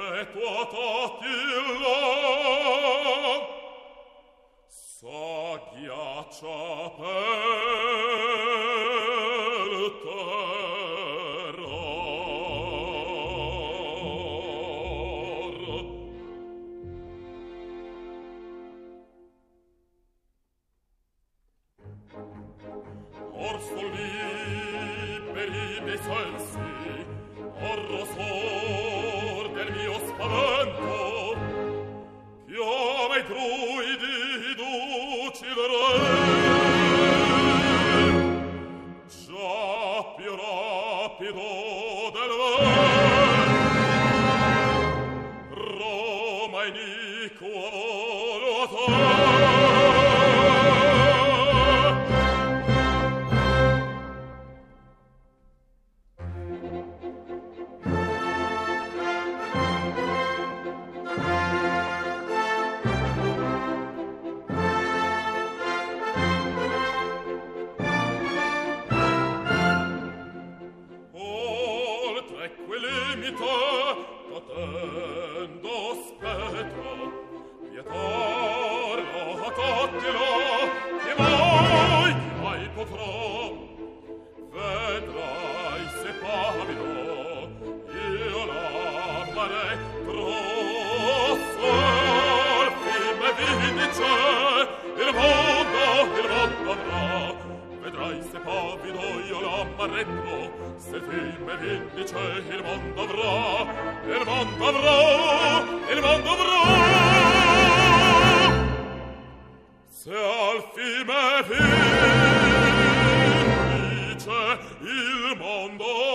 perpetuatati sa ghiaccia per terra. Or sol liberi dei sensi, or rosor del mio spavento, chiama i druidi duci il re. Già più rapido del vento, Roma iniqua volata. Patendo spettro, vietarla, attila, che mai potrà. Vedrai se pavido, io l'amare grosso, il fiume vindice, il mondo avrà. Vedrai se pavido, io l'ammaretto, se il fiume vindice, il mondo avrà, il mondo avrà, il mondo avrà. Se al fiume vindice, il mondo